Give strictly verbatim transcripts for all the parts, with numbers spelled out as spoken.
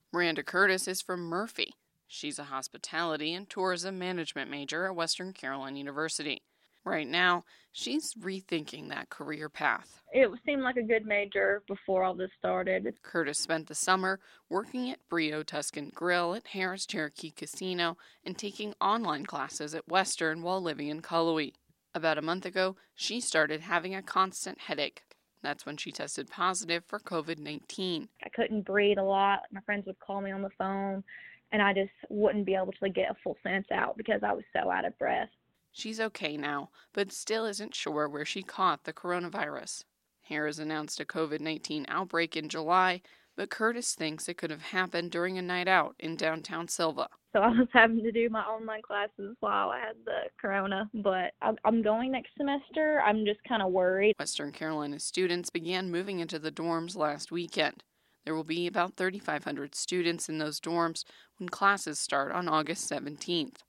Miranda Curtis is from Murphy. She's a hospitality and tourism management major at Western Carolina University. Right now, she's rethinking that career path. It seemed like a good major before all this started. Curtis spent the summer working at Brio Tuscan Grill at Harris Cherokee Casino and taking online classes at Western while living in Cullowhee. About a month ago, she started having a constant headache. That's when she tested positive for covid nineteen. I couldn't breathe a lot. My friends would call me on the phone, and I just wouldn't be able to get a full sentence out because I was so out of breath. She's okay now, but still isn't sure where she caught the coronavirus. Harris announced a covid nineteen outbreak in July, but Curtis thinks it could have happened during a night out in downtown Sylva. So I was having to do my online classes while I had the corona, but I'm going next semester. I'm just kind of worried. Western Carolina students began moving into the dorms last weekend. There will be about thirty-five hundred students in those dorms when classes start on August seventeenth.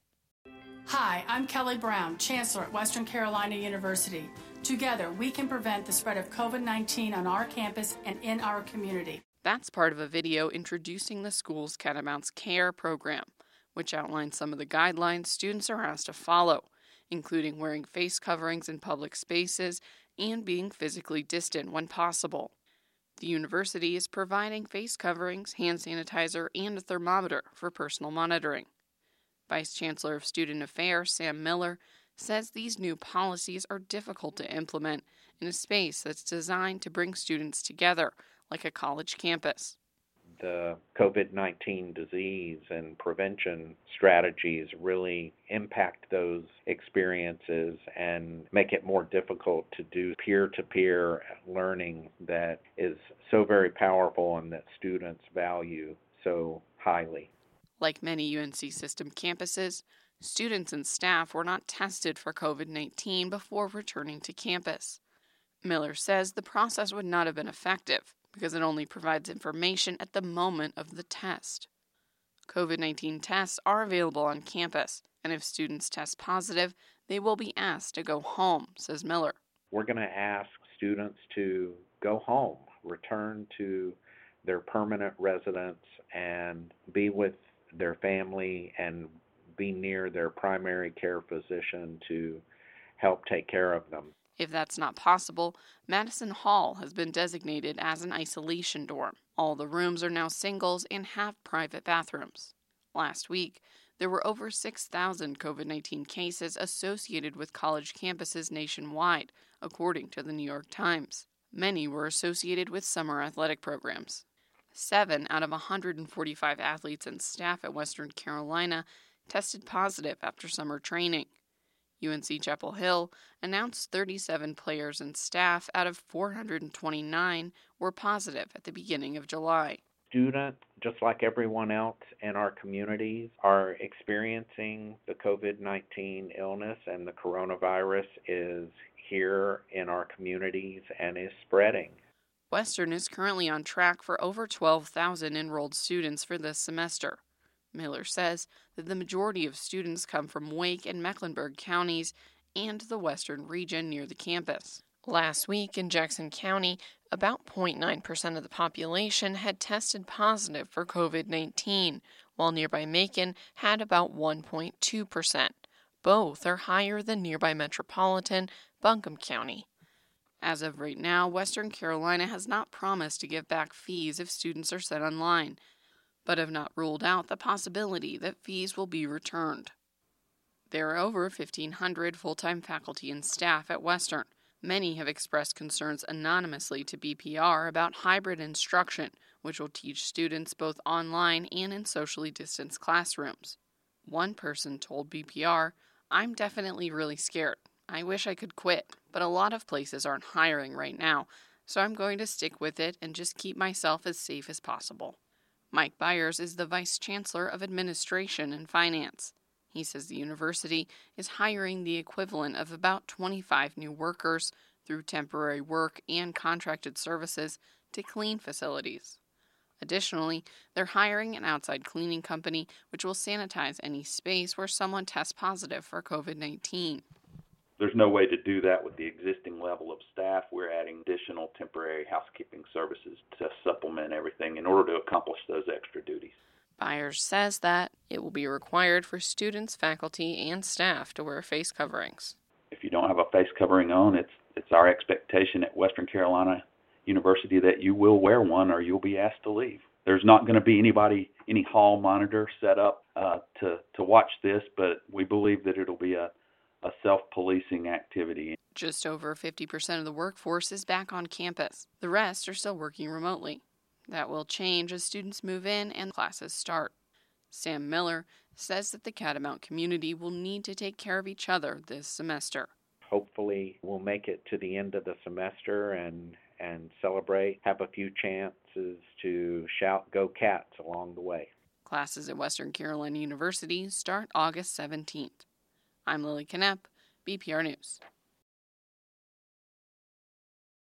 Hi, I'm Kelly Brown, Chancellor at Western Carolina University. Together, we can prevent the spread of covid nineteen on our campus and in our community. That's part of a video introducing the school's Catamounts Care program, which outlines some of the guidelines students are asked to follow, including wearing face coverings in public spaces and being physically distant when possible. The university is providing face coverings, hand sanitizer, and a thermometer for personal monitoring. Vice Chancellor of Student Affairs, Sam Miller, says these new policies are difficult to implement in a space that's designed to bring students together, like a college campus. The covid nineteen disease and prevention strategies really impact those experiences and make it more difficult to do peer-to-peer learning that is so very powerful and that students value so highly. Like many U N C system campuses, students and staff were not tested for covid nineteen before returning to campus. Miller says the process would not have been effective because it only provides information at the moment of the test. covid nineteen tests are available on campus, and if students test positive, they will be asked to go home, says Miller. We're going to ask students to go home, return to their permanent residence, and be with their family and be near their primary care physician to help take care of them. If that's not possible, Madison Hall has been designated as an isolation dorm. All the rooms are now singles and have private bathrooms. Last week, there were over six thousand covid nineteen cases associated with college campuses nationwide, according to the New York Times. Many were associated with summer athletic programs. Seven out of one hundred forty-five athletes and staff at Western Carolina tested positive after summer training. U N C Chapel Hill announced thirty-seven players and staff out of four hundred twenty-nine were positive at the beginning of July. Students, just like everyone else in our communities, are experiencing the covid nineteen illness, and the coronavirus is here in our communities and is spreading. Western is currently on track for over twelve thousand enrolled students for this semester. Miller says that the majority of students come from Wake and Mecklenburg counties and the western region near the campus. Last week in Jackson County, about zero point nine percent of the population had tested positive for covid nineteen, while nearby Macon had about one point two percent. Both are higher than nearby metropolitan Buncombe County. As of right now, Western Carolina has not promised to give back fees if students are sent online, but have not ruled out the possibility that fees will be returned. There are over fifteen hundred full-time faculty and staff at Western. Many have expressed concerns anonymously to B P R about hybrid instruction, which will teach students both online and in socially distanced classrooms. One person told B P R, "I'm definitely really scared. I wish I could quit, but a lot of places aren't hiring right now, so I'm going to stick with it and just keep myself as safe as possible." Mike Byers is the Vice Chancellor of Administration and Finance. He says the university is hiring the equivalent of about twenty-five new workers through temporary work and contracted services to clean facilities. Additionally, they're hiring an outside cleaning company which will sanitize any space where someone tests positive for covid nineteen. There's no way to do that with the existing level of staff. We're adding additional temporary housekeeping services to supplement everything in order to accomplish those extra duties. Byers says that it will be required for students, faculty, and staff to wear face coverings. If you don't have a face covering on, it's it's our expectation at Western Carolina University that you will wear one or you'll be asked to leave. There's not going to be anybody, any hall monitor set up uh, to, to watch this, but we believe that it'll be a a self-policing activity. Just over fifty percent of the workforce is back on campus. The rest are still working remotely. That will change as students move in and classes start. Sam Miller says that the Catamount community will need to take care of each other this semester. Hopefully we'll make it to the end of the semester and, and celebrate, have a few chances to shout "Go Cats" along the way. Classes at Western Carolina University start August seventeenth. I'm Lily Knepp, B P R News.